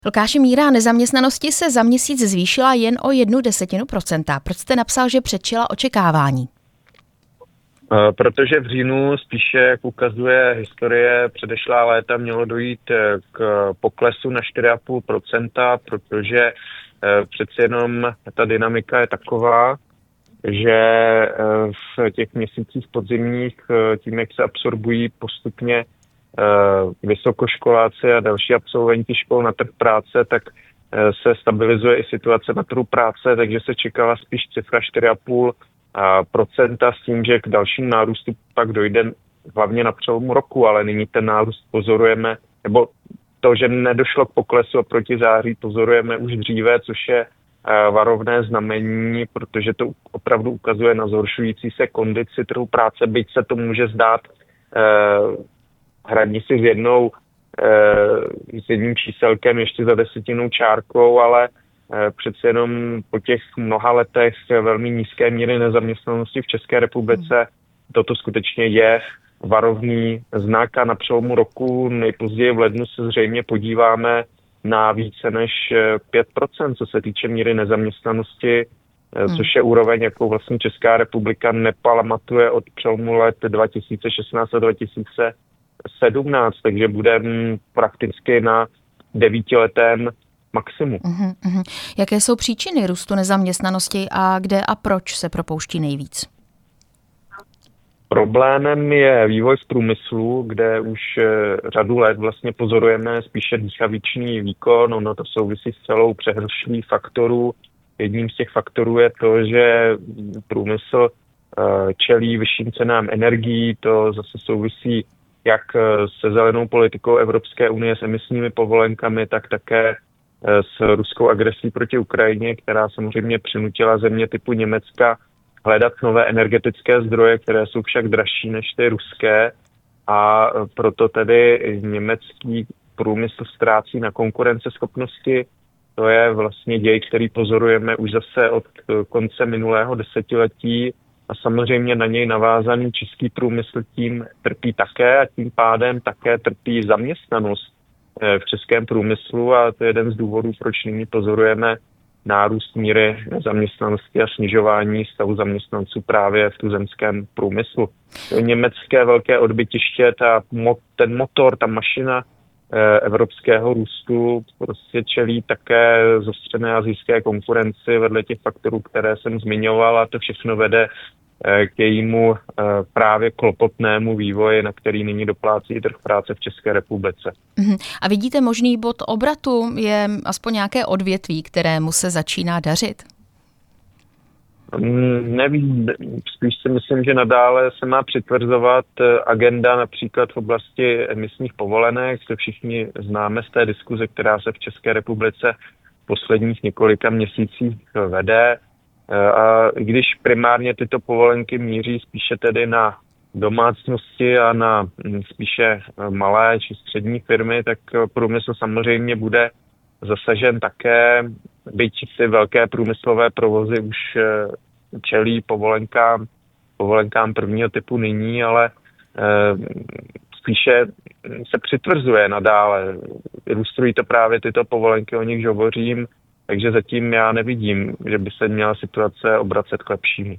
Lukáši, míra nezaměstnanosti se za měsíc zvýšila jen o 0,1%. Proč jste napsal, že předčila očekávání? Protože v říjnu spíše, jak ukazuje historie, předešlá léta mělo dojít k poklesu na 4,5%, protože přeci jenom ta dynamika je taková, že v těch měsících podzimních, tím, jak se absorbují postupně vysokoškoláci a další absolventi škol na trh práce, tak se stabilizuje i situace na trhu práce, takže se čekala spíš cifra 4,5% s tím, že k dalším nárůstu pak dojde hlavně na přelomu roku, ale nyní ten nárůst pozorujeme, nebo to, že nedošlo k poklesu oproti září, pozorujeme už dříve, což je varovné znamení, protože to opravdu ukazuje na zhoršující se kondici trhu práce, byť se to může zdát hraní si s jedním číselkem, ještě za desetinou čárkou, ale přece jenom po těch mnoha letech velmi nízké míry nezaměstnanosti v České republice toto skutečně je varovný znak a na přelomu roku nejpozději v lednu se zřejmě podíváme na více než 5%, co se týče míry nezaměstnanosti, což je úroveň, jakou vlastně Česká republika nepamatuje od přelomu let 2016 a 2017, takže budeme prakticky na 9letém maximu. Jaké jsou příčiny růstu nezaměstnanosti a kde a proč se propouští nejvíc? Problémem je vývoj v průmyslu, kde už řadu let vlastně pozorujeme spíše dýchavičný výkon, ono to souvisí s celou přehršlí faktorů. Jedním z těch faktorů je to, že průmysl čelí vyšším cenám energií, to zase souvisí jak se zelenou politikou Evropské unie, s emisními povolenkami, tak také s ruskou agresí proti Ukrajině, která samozřejmě přinutila země typu Německa hledat nové energetické zdroje, které jsou však dražší než ty ruské, a proto tedy německý průmysl ztrácí na konkurenceschopnosti. To je vlastně děj, který pozorujeme už zase od konce minulého desetiletí a samozřejmě na něj navázaný český průmysl tím trpí také a tím pádem také trpí zaměstnanost v českém průmyslu a to je jeden z důvodů, proč nyní pozorujeme nárůst míry nezaměstnanosti a snižování stavu zaměstnanců právě v tuzemském průmyslu. Německé velké odbytiště, ten motor, ta mašina evropského růstu prostě čelí také zostřené asijské konkurenci vedle těch faktorů, které jsem zmiňoval, a to všechno vede k jejímu právě klopotnému vývoji, na který nyní doplácí trh práce v České republice. A vidíte možný bod obratu? Je aspoň nějaké odvětví, kterému se začíná dařit? Nevím, spíš si myslím, že nadále se má přitvrzovat agenda například v oblasti emisních povolenek, co všichni známe z té diskuze, která se v České republice v posledních několika měsících vede. A když primárně tyto povolenky míří spíše tedy na domácnosti a na spíše malé či střední firmy, tak průmysl samozřejmě bude zasažen také, byť ty velké průmyslové provozy už čelí povolenkám prvního typu nyní, ale spíše se přitvrzuje nadále. Ilustrují to právě tyto povolenky, o nichž hovořím, takže zatím já nevidím, že by se měla situace obracet k lepšímu.